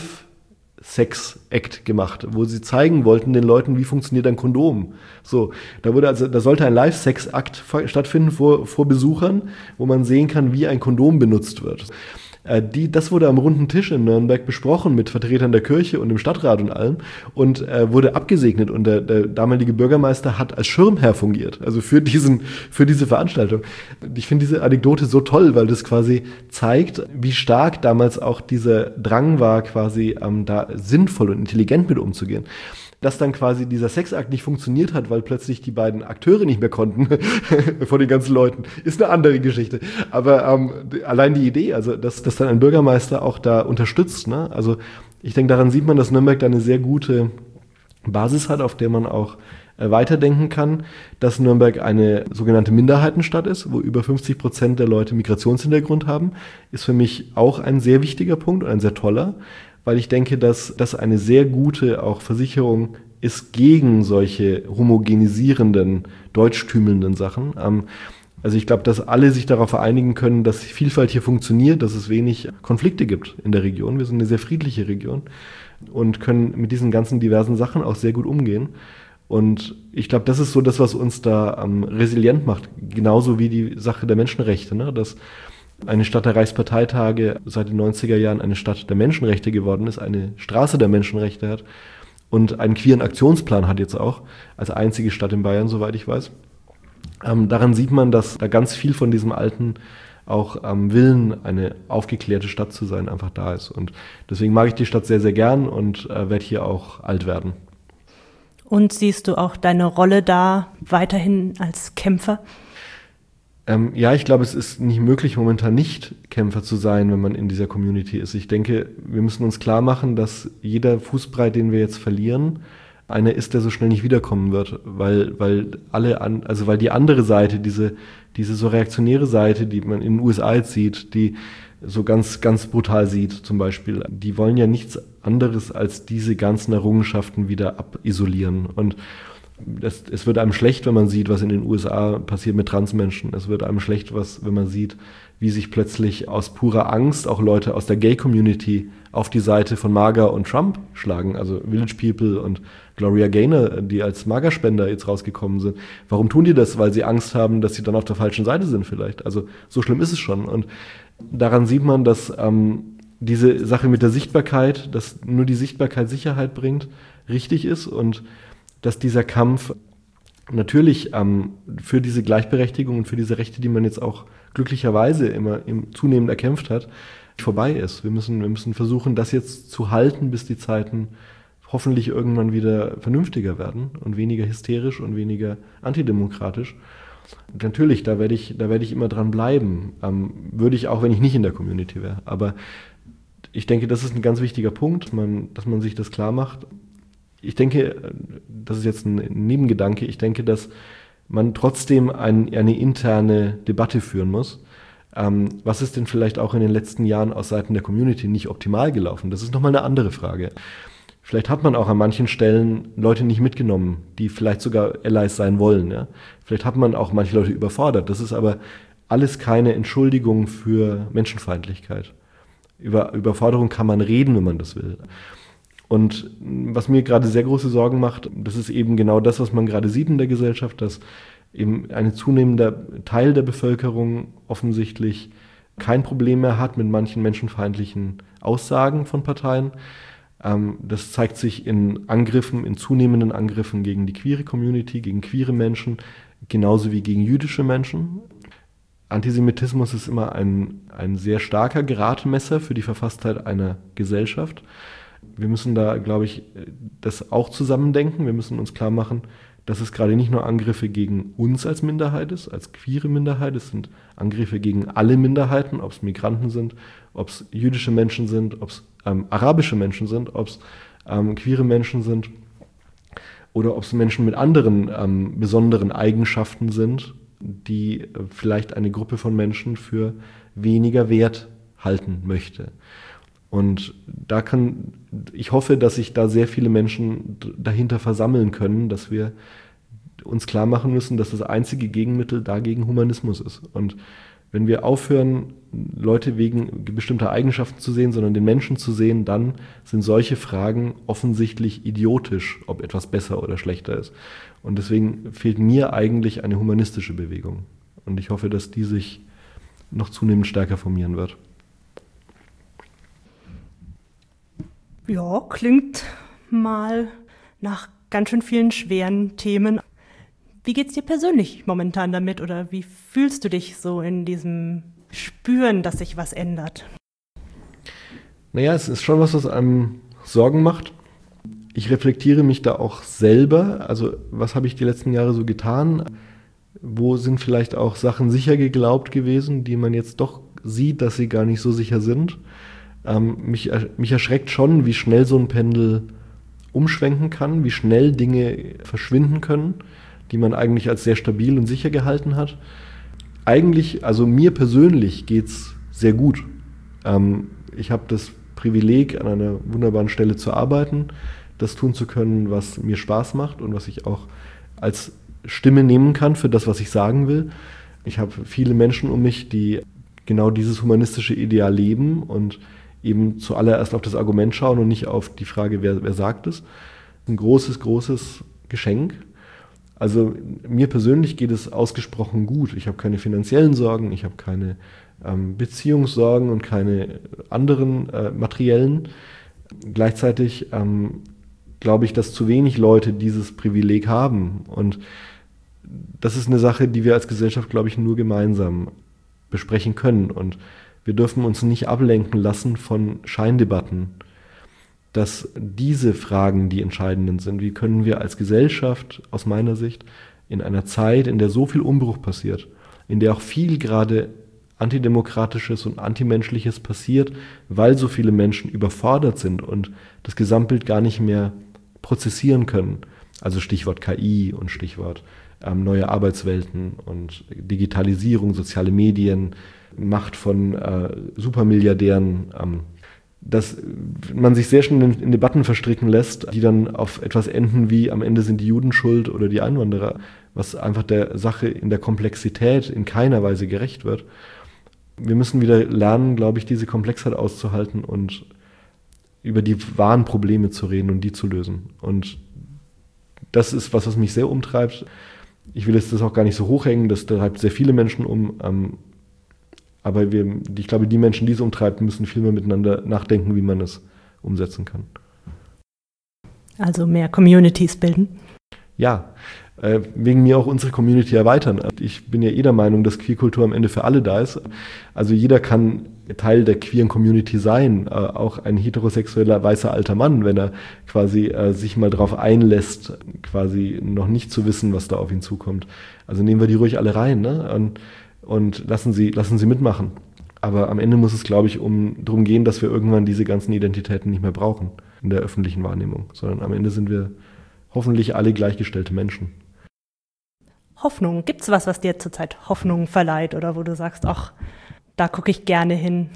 Speaker 3: Live-Sex-Act gemacht, wo sie zeigen wollten den Leuten, wie funktioniert ein Kondom. So, da wurde also, da sollte ein Live-Sex-Akt stattfinden vor, vor Besuchern, wo man sehen kann, wie ein Kondom benutzt wird. Äh, die, das wurde am runden Tisch in Nürnberg besprochen mit Vertretern der Kirche und dem Stadtrat und allem und äh, wurde abgesegnet. Und der, der damalige Bürgermeister hat als Schirmherr fungiert, also für diesen, für diese Veranstaltung. Ich finde diese Anekdote so toll, weil das quasi zeigt, wie stark damals auch dieser Drang war, quasi ähm, da sinnvoll und intelligent mit umzugehen. Dass dann quasi dieser Sexakt nicht funktioniert hat, weil plötzlich die beiden Akteure nicht mehr konnten vor den ganzen Leuten, ist eine andere Geschichte. Aber ähm, allein die Idee, also dass, dass dann ein Bürgermeister auch da unterstützt, ne? Also ich denke, daran sieht man, dass Nürnberg da eine sehr gute Basis hat, auf der man auch äh, weiterdenken kann, dass Nürnberg eine sogenannte Minderheitenstadt ist, wo über fünfzig Prozent der Leute Migrationshintergrund haben, ist für mich auch ein sehr wichtiger Punkt und ein sehr toller, weil ich denke, dass das eine sehr gute auch Versicherung ist gegen solche homogenisierenden, deutschtümelnden Sachen. Ähm, also ich glaube, dass alle sich darauf vereinigen können, dass Vielfalt hier funktioniert, dass es wenig Konflikte gibt in der Region. Wir sind eine sehr friedliche Region und können mit diesen ganzen diversen Sachen auch sehr gut umgehen. Und ich glaube, das ist so das, was uns da ähm, resilient macht, genauso wie die Sache der Menschenrechte, ne? Dass eine Stadt der Reichsparteitage seit den neunziger Jahren eine Stadt der Menschenrechte geworden ist, eine Straße der Menschenrechte hat und einen queeren Aktionsplan hat jetzt auch, als einzige Stadt in Bayern, soweit ich weiß. Ähm, daran sieht man, dass da ganz viel von diesem alten auch ähm, Willen, eine aufgeklärte Stadt zu sein, einfach da ist. Und deswegen mag ich die Stadt sehr, sehr gern und äh, werde hier auch alt werden.
Speaker 2: Und siehst du auch deine Rolle da weiterhin als Kämpfer?
Speaker 3: Ähm, ja, ich glaube, es ist nicht möglich, momentan nicht Kämpfer zu sein, wenn man in dieser Community ist. Ich denke, wir müssen uns klar machen, dass jeder Fußbreit, den wir jetzt verlieren, einer ist, der so schnell nicht wiederkommen wird, weil, weil alle an, also weil die andere Seite, diese, diese so reaktionäre Seite, die man in den U S A jetzt sieht, die so ganz, ganz brutal sieht zum Beispiel, die wollen ja nichts anderes als diese ganzen Errungenschaften wieder abisolieren. Und das, es wird einem schlecht, wenn man sieht, was in den U S A passiert mit Transmenschen. Es wird einem schlecht, was, wenn man sieht, wie sich plötzlich aus purer Angst auch Leute aus der Gay-Community auf die Seite von MAGA und Trump schlagen. Also Village People und Gloria Gaynor, die als MAGA-Spender jetzt rausgekommen sind. Warum tun die das? Weil sie Angst haben, dass sie dann auf der falschen Seite sind vielleicht. Also so schlimm ist es schon. Und daran sieht man, dass ähm, diese Sache mit der Sichtbarkeit, dass nur die Sichtbarkeit Sicherheit bringt, richtig ist und dass dieser Kampf natürlich ähm, für diese Gleichberechtigung und für diese Rechte, die man jetzt auch glücklicherweise immer im zunehmend erkämpft hat, vorbei ist. Wir müssen, wir müssen versuchen, das jetzt zu halten, bis die Zeiten hoffentlich irgendwann wieder vernünftiger werden und weniger hysterisch und weniger antidemokratisch. Und natürlich, da werde ich, da werde ich immer dran bleiben. Ähm, würde ich auch, wenn ich nicht in der Community wäre. Aber ich denke, das ist ein ganz wichtiger Punkt, man, dass man sich das klar macht. Ich denke, das ist jetzt ein Nebengedanke, ich denke, dass man trotzdem ein, eine interne Debatte führen muss. Ähm, was ist denn vielleicht auch in den letzten Jahren aus Seiten der Community nicht optimal gelaufen? Das ist nochmal eine andere Frage. Vielleicht hat man auch an manchen Stellen Leute nicht mitgenommen, die vielleicht sogar Allies sein wollen. Ja? Vielleicht hat man auch manche Leute überfordert. Das ist aber alles keine Entschuldigung für Menschenfeindlichkeit. Über Überforderung kann man reden, wenn man das will. Und was mir gerade sehr große Sorgen macht, das ist eben genau das, was man gerade sieht in der Gesellschaft, dass eben ein zunehmender Teil der Bevölkerung offensichtlich kein Problem mehr hat mit manchen menschenfeindlichen Aussagen von Parteien. Das zeigt sich in Angriffen, in zunehmenden Angriffen gegen die queere Community, gegen queere Menschen, genauso wie gegen jüdische Menschen. Antisemitismus ist immer ein, ein sehr starker Gradmesser für die Verfasstheit einer Gesellschaft. Wir müssen da, glaube ich, das auch zusammendenken. Wir müssen uns klar machen, dass es gerade nicht nur Angriffe gegen uns als Minderheit ist, als queere Minderheit. Es sind Angriffe gegen alle Minderheiten, ob es Migranten sind, ob es jüdische Menschen sind, ob es ähm, arabische Menschen sind, ob es ähm, queere Menschen sind oder ob es Menschen mit anderen ähm, besonderen Eigenschaften sind, die äh, vielleicht eine Gruppe von Menschen für weniger wert halten möchte. Und da kann, ich hoffe, dass sich da sehr viele Menschen dahinter versammeln können, dass wir uns klar machen müssen, dass das einzige Gegenmittel dagegen Humanismus ist. Und wenn wir aufhören, Leute wegen bestimmter Eigenschaften zu sehen, sondern den Menschen zu sehen, dann sind solche Fragen offensichtlich idiotisch, ob etwas besser oder schlechter ist. Und deswegen fehlt mir eigentlich eine humanistische Bewegung. Und ich hoffe, dass die sich noch zunehmend stärker formieren wird.
Speaker 2: Ja, klingt mal nach ganz schön vielen schweren Themen. Wie geht's dir persönlich momentan damit oder wie fühlst du dich so in diesem Spüren, dass sich was ändert?
Speaker 3: Naja, es ist schon was, was einem Sorgen macht. Ich reflektiere mich da auch selber. Also was habe ich die letzten Jahre so getan? Wo sind vielleicht auch Sachen sicher geglaubt gewesen, die man jetzt doch sieht, dass sie gar nicht so sicher sind? Ähm, mich, mich erschreckt schon, wie schnell so ein Pendel umschwenken kann, wie schnell Dinge verschwinden können, die man eigentlich als sehr stabil und sicher gehalten hat. Eigentlich, also mir persönlich geht's sehr gut. Ähm, ich habe das Privileg, an einer wunderbaren Stelle zu arbeiten, das tun zu können, was mir Spaß macht und was ich auch als Stimme nehmen kann für das, was ich sagen will. Ich habe viele Menschen um mich, die genau dieses humanistische Ideal leben und eben zuallererst auf das Argument schauen und nicht auf die Frage, wer, wer sagt es. Ein großes, großes Geschenk. Also mir persönlich geht es ausgesprochen gut. Ich habe keine finanziellen Sorgen, ich habe keine ähm, Beziehungssorgen und keine anderen äh, materiellen. Gleichzeitig ähm, glaube ich, dass zu wenig Leute dieses Privileg haben. Und das ist eine Sache, die wir als Gesellschaft, glaube ich, nur gemeinsam besprechen können. Und wir dürfen uns nicht ablenken lassen von Scheindebatten, dass diese Fragen die entscheidenden sind. Wie können wir als Gesellschaft, aus meiner Sicht, in einer Zeit, in der so viel Umbruch passiert, in der auch viel gerade Antidemokratisches und Antimenschliches passiert, weil so viele Menschen überfordert sind und das Gesamtbild gar nicht mehr prozessieren können. Also Stichwort K I und Stichwort ähm, neue Arbeitswelten und Digitalisierung, soziale Medien, Macht von äh, Supermilliardären, ähm, dass man sich sehr schnell in, in Debatten verstricken lässt, die dann auf etwas enden wie am Ende sind die Juden schuld oder die Einwanderer, was einfach der Sache in der Komplexität in keiner Weise gerecht wird. Wir müssen wieder lernen, glaube ich, diese Komplexheit auszuhalten und über die wahren Probleme zu reden und die zu lösen. Und das ist was, was mich sehr umtreibt. Ich will jetzt das auch gar nicht so hochhängen, das treibt sehr viele Menschen um. Ähm, aber wir, ich glaube, die Menschen, die es umtreibt, müssen viel mehr miteinander nachdenken, wie man es umsetzen kann.
Speaker 2: Also mehr Communities bilden?
Speaker 3: Ja, äh, wegen mir auch unsere Community erweitern. Ich bin ja eh der Meinung, dass Queerkultur am Ende für alle da ist. Also jeder kann Teil der queeren Community sein, äh, auch ein heterosexueller weißer alter Mann, wenn er quasi äh, sich mal darauf einlässt, quasi noch nicht zu wissen, was da auf ihn zukommt. Also nehmen wir die ruhig alle rein, ne? Und, und lassen sie, lassen sie mitmachen. Aber am Ende muss es, glaube ich, um darum gehen, dass wir irgendwann diese ganzen Identitäten nicht mehr brauchen in der öffentlichen Wahrnehmung, sondern am Ende sind wir hoffentlich alle gleichgestellte Menschen.
Speaker 2: Hoffnung. Gibt es was, was dir zurzeit Hoffnung verleiht oder wo du sagst, ach, da gucke ich gerne hin?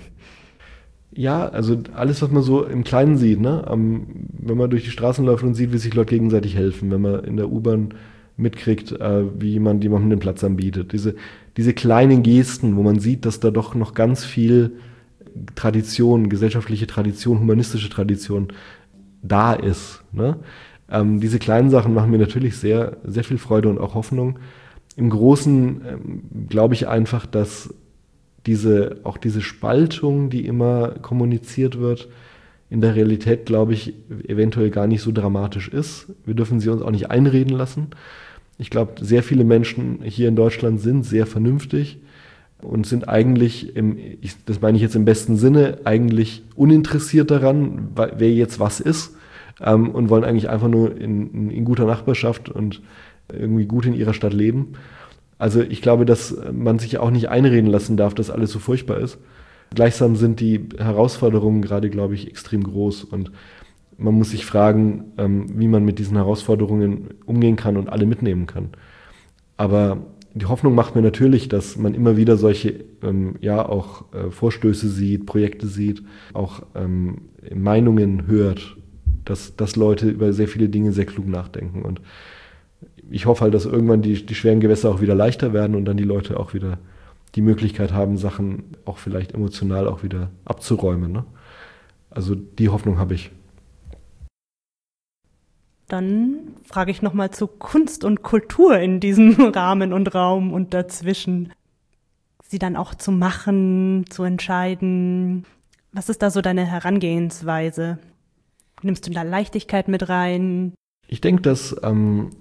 Speaker 3: Ja, also alles, was man so im Kleinen sieht, ne? Um, wenn man durch die Straßen läuft und sieht, wie sich Leute gegenseitig helfen, wenn man in der U-Bahn mitkriegt, äh, wie jemand jemandem den Platz anbietet. Diese, diese kleinen Gesten, wo man sieht, dass da doch noch ganz viel Tradition, gesellschaftliche Tradition, humanistische Tradition da ist, ne? Ähm, diese kleinen Sachen machen mir natürlich sehr, sehr viel Freude und auch Hoffnung. Im Großen ähm, glaube ich einfach, dass diese, auch diese Spaltung, die immer kommuniziert wird, in der Realität, glaube ich, eventuell gar nicht so dramatisch ist. Wir dürfen sie uns auch nicht einreden lassen. Ich glaube, sehr viele Menschen hier in Deutschland sind sehr vernünftig und sind eigentlich, im, ich, das meine ich jetzt im besten Sinne, eigentlich uninteressiert daran, wer jetzt was ist, ähm, und wollen eigentlich einfach nur in, in guter Nachbarschaft und irgendwie gut in ihrer Stadt leben. Also ich glaube, dass man sich auch nicht einreden lassen darf, dass alles so furchtbar ist. Gleichsam sind die Herausforderungen gerade, glaube ich, extrem groß und man muss sich fragen, wie man mit diesen Herausforderungen umgehen kann und alle mitnehmen kann. Aber die Hoffnung macht mir natürlich, dass man immer wieder solche, ja, auch Vorstöße sieht, Projekte sieht, auch Meinungen hört, dass, dass Leute über sehr viele Dinge sehr klug nachdenken. Und ich hoffe halt, dass irgendwann die, die schweren Gewässer auch wieder leichter werden und dann die Leute auch wieder die Möglichkeit haben, Sachen auch vielleicht emotional auch wieder abzuräumen, ne? Also die Hoffnung habe ich.
Speaker 2: Dann frage ich nochmal zu Kunst und Kultur in diesem Rahmen und Raum und dazwischen. Sie dann auch zu machen, zu entscheiden. Was ist da so deine Herangehensweise? Nimmst du da Leichtigkeit mit rein?
Speaker 3: Ich denke, dass ähm,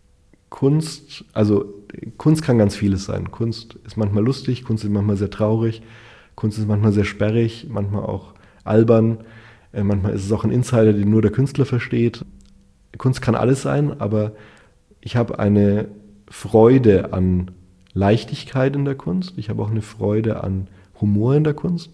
Speaker 3: Kunst, also Kunst kann ganz vieles sein. Kunst ist manchmal lustig, Kunst ist manchmal sehr traurig, Kunst ist manchmal sehr sperrig, manchmal auch albern, äh, manchmal ist es auch ein Insider, den nur der Künstler versteht. Kunst kann alles sein, aber ich habe eine Freude an Leichtigkeit in der Kunst. Ich habe auch eine Freude an Humor in der Kunst.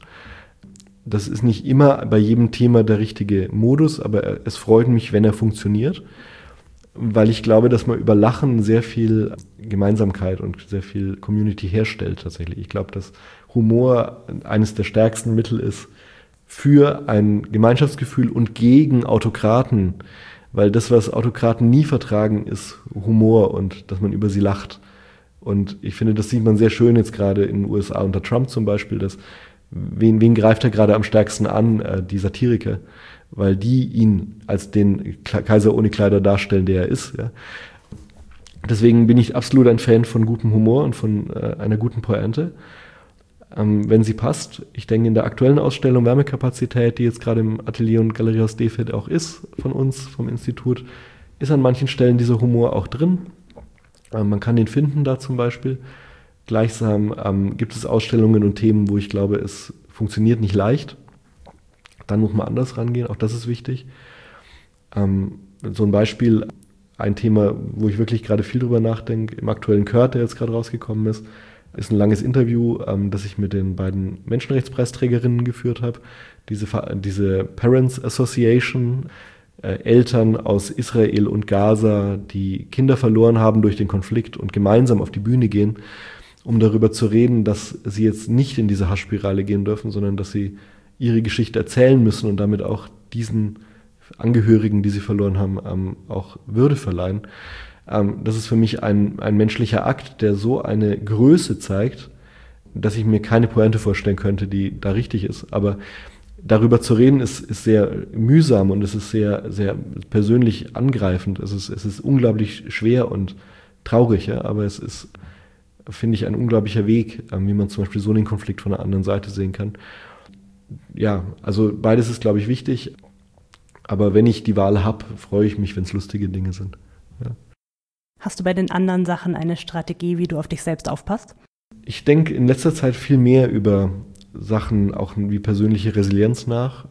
Speaker 3: Das ist nicht immer bei jedem Thema der richtige Modus, aber es freut mich, wenn er funktioniert, weil ich glaube, dass man über Lachen sehr viel Gemeinsamkeit und sehr viel Community herstellt tatsächlich. Ich glaube, dass Humor eines der stärksten Mittel ist für ein Gemeinschaftsgefühl und gegen Autokraten. Weil das, was Autokraten nie vertragen, ist Humor und dass man über sie lacht. Und ich finde, das sieht man sehr schön jetzt gerade in den U S A unter Trump zum Beispiel. Dass, wen, wen greift er gerade am stärksten an? Äh, die Satiriker. Weil die ihn als den Kaiser ohne Kleider darstellen, der er ist. Ja. Deswegen bin ich absolut ein Fan von gutem Humor und von äh, einer guten Pointe. Ähm, wenn sie passt. Ich denke, in der aktuellen Ausstellung Wärmekapazität, die jetzt gerade im Atelier und Galeriehaus Dehfeld auch ist, von uns, vom Institut, ist an manchen Stellen dieser Humor auch drin. Ähm, man kann den finden da zum Beispiel. Gleichsam ähm, gibt es Ausstellungen und Themen, wo ich glaube, es funktioniert nicht leicht. Dann muss man anders rangehen, auch das ist wichtig. Ähm, so ein Beispiel, ein Thema, wo ich wirklich gerade viel drüber nachdenke, im aktuellen Kurt, der jetzt gerade rausgekommen ist, ist ein langes Interview, ähm, das ich mit den beiden Menschenrechtspreisträgerinnen geführt habe. Diese, diese Parents Association äh, Eltern aus Israel und Gaza, die Kinder verloren haben durch den Konflikt und gemeinsam auf die Bühne gehen, um darüber zu reden, dass sie jetzt nicht in diese Hassspirale gehen dürfen, sondern dass sie ihre Geschichte erzählen müssen und damit auch diesen Angehörigen, die sie verloren haben, ähm, auch Würde verleihen. Ähm, das ist für mich ein, ein menschlicher Akt, der so eine Größe zeigt, dass ich mir keine Pointe vorstellen könnte, die da richtig ist. Aber darüber zu reden ist, ist sehr mühsam und es ist sehr, sehr persönlich angreifend. Es ist, es ist unglaublich schwer und traurig, ja? Aber es ist, finde ich, ein unglaublicher Weg, ähm, wie man zum Beispiel so einen Konflikt von der anderen Seite sehen kann. Ja, also beides ist, glaube ich, wichtig. Aber wenn ich die Wahl habe, freue ich mich, wenn es lustige Dinge sind. Ja.
Speaker 2: Hast du bei den anderen Sachen eine Strategie, wie du auf dich selbst aufpasst?
Speaker 3: Ich denke in letzter Zeit viel mehr über Sachen, auch wie persönliche Resilienz nach.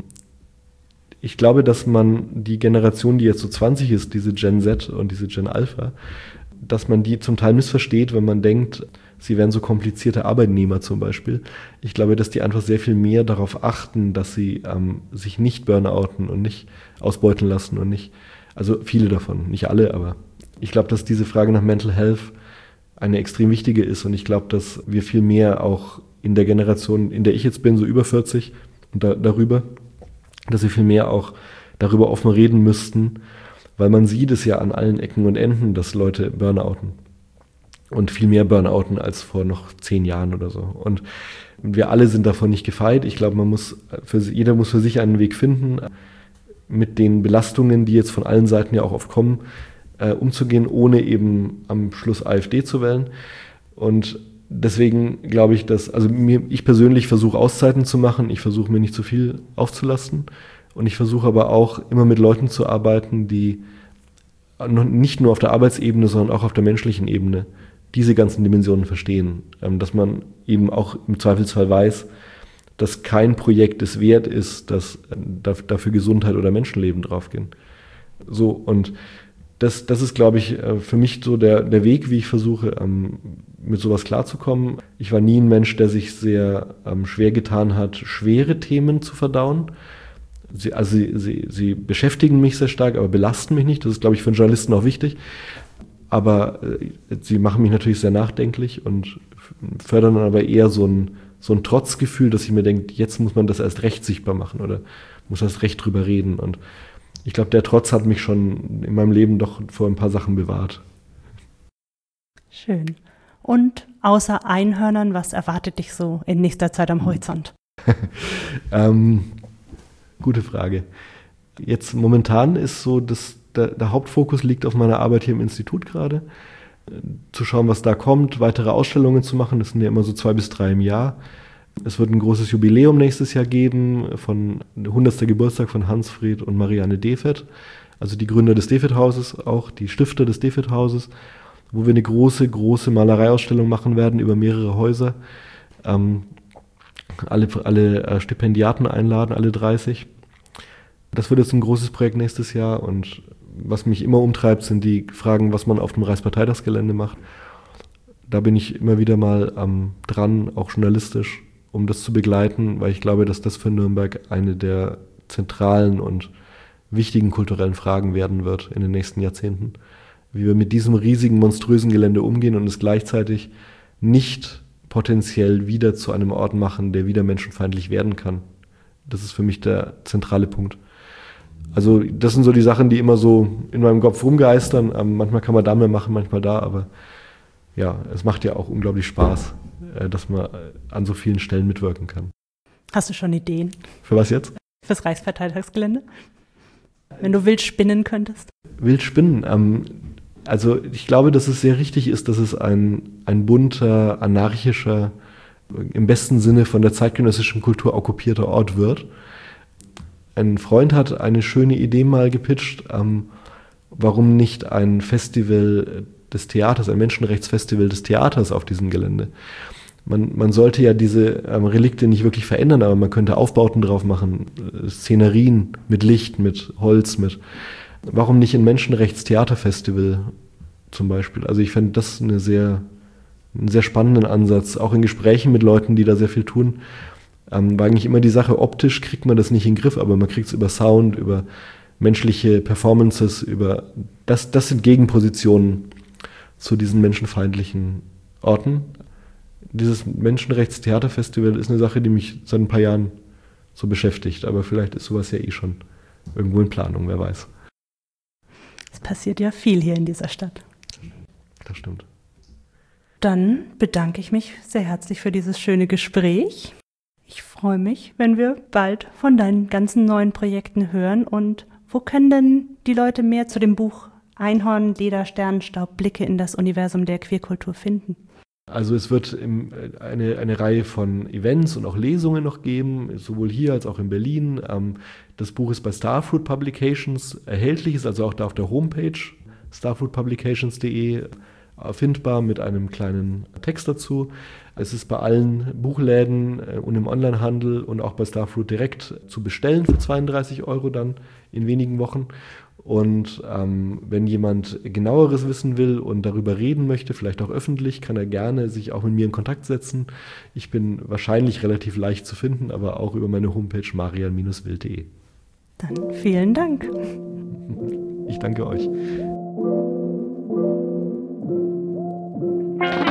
Speaker 3: Ich glaube, dass man die Generation, die jetzt so zwanzig ist, diese Gen Z und diese Gen Alpha, dass man die zum Teil missversteht, wenn man denkt, sie wären so komplizierte Arbeitnehmer zum Beispiel. Ich glaube, dass die einfach sehr viel mehr darauf achten, dass sie ähm, sich nicht burnouten und nicht ausbeuten lassen und nicht, also viele davon, nicht alle, aber ich glaube, dass diese Frage nach Mental Health eine extrem wichtige ist und ich glaube, dass wir viel mehr auch in der Generation, in der ich jetzt bin, so über vierzig und da, darüber, dass wir viel mehr auch darüber offen reden müssten, weil man sieht es ja an allen Ecken und Enden, dass Leute burnouten. Und viel mehr burnouten als vor noch zehn Jahren oder so. Und wir alle sind davon nicht gefeit. Ich glaube, man muss für, jeder muss für sich einen Weg finden, mit den Belastungen, die jetzt von allen Seiten ja auch oft kommen, äh, umzugehen, ohne eben am Schluss AfD zu wählen. Und deswegen glaube ich, dass, also mir, ich persönlich versuche Auszeiten zu machen. Ich versuche mir nicht zu viel aufzulasten. Und ich versuche aber auch immer mit Leuten zu arbeiten, die nicht nur auf der Arbeitsebene, sondern auch auf der menschlichen Ebene diese ganzen Dimensionen verstehen, dass man eben auch im Zweifelsfall weiß, dass kein Projekt es wert ist, dass dafür Gesundheit oder Menschenleben draufgehen. So, und das, das ist, glaube ich, für mich so der, der Weg, wie ich versuche, mit sowas klarzukommen. Ich war nie ein Mensch, der sich sehr schwer getan hat, schwere Themen zu verdauen. Sie, also sie, sie, sie beschäftigen mich sehr stark, aber belasten mich nicht. Das ist, glaube ich, für einen Journalisten auch wichtig. Aber äh, sie machen mich natürlich sehr nachdenklich und fördern dann aber eher so ein, so ein Trotzgefühl, dass ich mir denke, jetzt muss man das erst recht sichtbar machen oder muss erst recht drüber reden. Und ich glaube, der Trotz hat mich schon in meinem Leben doch vor ein paar Sachen bewahrt.
Speaker 2: Schön. Und außer Einhörnern, was erwartet dich so in nächster Zeit am Horizont?
Speaker 3: ähm, gute Frage. Jetzt momentan ist so, dass der, der Hauptfokus liegt auf meiner Arbeit hier im Institut gerade. Zu schauen, was da kommt, weitere Ausstellungen zu machen. Das sind ja immer so zwei bis drei im Jahr. Es wird ein großes Jubiläum nächstes Jahr geben, von hundertsten Geburtstag von Hans-Fred und Marianne Defet, also die Gründer des Defet-Hauses, auch die Stifter des Defet-Hauses, wo wir eine große, große Malereiausstellung machen werden über mehrere Häuser. Ähm, alle, alle Stipendiaten einladen, alle dreißig. Das wird jetzt ein großes Projekt nächstes Jahr und was mich immer umtreibt, sind die Fragen, was man auf dem Reichsparteitagsgelände macht. Da bin ich immer wieder mal ähm, dran, auch journalistisch, um das zu begleiten, weil ich glaube, dass das für Nürnberg eine der zentralen und wichtigen kulturellen Fragen werden wird in den nächsten Jahrzehnten. Wie wir mit diesem riesigen, monströsen Gelände umgehen und es gleichzeitig nicht potenziell wieder zu einem Ort machen, der wieder menschenfeindlich werden kann. Das ist für mich der zentrale Punkt. Also das sind so die Sachen, die immer so in meinem Kopf rumgeistern. Ähm, manchmal kann man da mehr machen, manchmal da, aber ja, es macht ja auch unglaublich Spaß, äh, dass man an so vielen Stellen mitwirken kann.
Speaker 2: Hast du schon Ideen?
Speaker 3: Für was jetzt?
Speaker 2: Fürs Reichsparteitagsgelände? Wenn du wild spinnen könntest?
Speaker 3: Wild spinnen? Ähm, also ich glaube, dass es sehr richtig ist, dass es ein, ein bunter, anarchischer, im besten Sinne von der zeitgenössischen Kultur okkupierter Ort wird. Ein Freund hat eine schöne Idee mal gepitcht, ähm, warum nicht ein Festival des Theaters, ein Menschenrechtsfestival des Theaters auf diesem Gelände. Man, man sollte ja diese ähm, Relikte nicht wirklich verändern, aber man könnte Aufbauten drauf machen, äh, Szenerien mit Licht, mit Holz, mit. Warum nicht ein Menschenrechtstheaterfestival zum Beispiel? Also ich fände das eine sehr, einen sehr spannenden Ansatz, auch in Gesprächen mit Leuten, die da sehr viel tun. Ähm, war eigentlich immer die Sache, optisch kriegt man das nicht in den Griff, aber man kriegt es über Sound, über menschliche Performances, über das, das sind Gegenpositionen zu diesen menschenfeindlichen Orten. Dieses Menschenrechtstheaterfestival ist eine Sache, die mich seit ein paar Jahren so beschäftigt, aber vielleicht ist sowas ja eh schon irgendwo in Planung, wer weiß.
Speaker 2: Es passiert ja viel hier in dieser Stadt.
Speaker 3: Das stimmt.
Speaker 2: Dann bedanke ich mich sehr herzlich für dieses schöne Gespräch. Ich freue mich, wenn wir bald von deinen ganzen neuen Projekten hören. Und wo können denn die Leute mehr zu dem Buch Einhorn, Leder, Sternenstaub, Blicke in das Universum der Queerkultur finden?
Speaker 3: Also es wird im, eine, eine Reihe von Events und auch Lesungen noch geben, sowohl hier als auch in Berlin. Ähm, das Buch ist bei Starfruit Publications erhältlich, ist also auch da auf der Homepage starfruit publications punkt de findbar mit einem kleinen Text dazu. Es ist bei allen Buchläden und im Onlinehandel und auch bei Starfruit direkt zu bestellen für zweiunddreißig Euro dann in wenigen Wochen. Und ähm, wenn jemand genaueres wissen will und darüber reden möchte, vielleicht auch öffentlich, kann er gerne sich auch mit mir in Kontakt setzen. Ich bin wahrscheinlich relativ leicht zu finden, aber auch über meine Homepage marian Bindestrich wild punkt de.
Speaker 2: Dann vielen Dank.
Speaker 3: Ich danke euch.